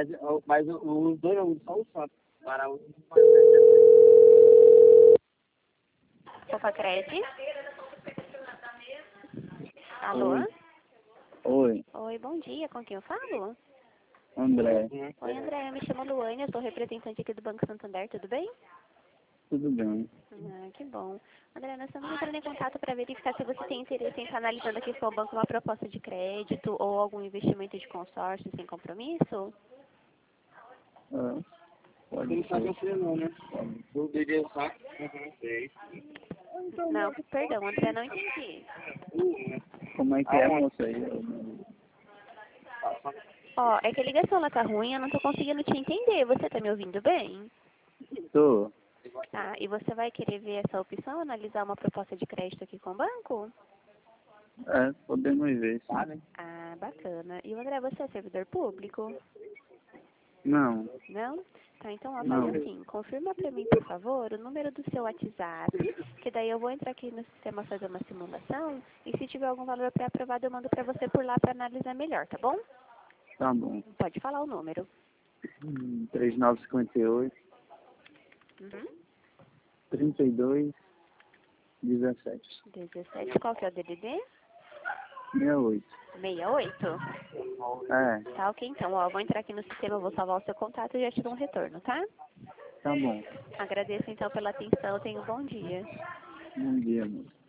mas os dois não, só o Santos. Para o Copacred? Alô? Oi. Oi, Oi, bom dia. Com quem eu falo? André. Oi, André. Eu me chamo Luane. Eu sou representante aqui do Banco Santander. Tudo bem? Tudo bem? Ah, que bom. André, nós estamos entrando em contato para verificar se você tem interesse em estar analisando aqui com o banco uma proposta de crédito ou algum investimento de consórcio sem compromisso? É, Você pode não sabe o ser. que não, né? Eu liguei o saco. Sei. Não, perdão, André, não entendi. Como é que é, moça aí? Ó, é que a ligação lá tá ruim, eu não tô conseguindo te entender. Você tá me ouvindo bem? Tô. Ah, e você vai querer ver essa opção, analisar uma proposta de crédito aqui com o banco? É, podemos ver, Tá, sim. né? Ah, bacana. E o André, você é servidor público? Não, Não? Tá, então, ó, faz não. assim, confirma pra mim, por favor, o número do seu WhatsApp, que daí eu vou entrar aqui no sistema fazer uma simulação, e se tiver algum valor pré-aprovado, eu mando pra você por lá pra analisar melhor, tá bom? Tá bom. Pode falar o número. 3958, Uhum. 32, 17. 17, qual que é o DDD? 68. 68? É, Tá, ok, então, ó, eu vou entrar aqui no sistema, eu vou salvar o seu contato e já te dou um retorno, tá? tá bom. Agradeço, então, pela atenção, tenha um bom dia. Bom dia, moça.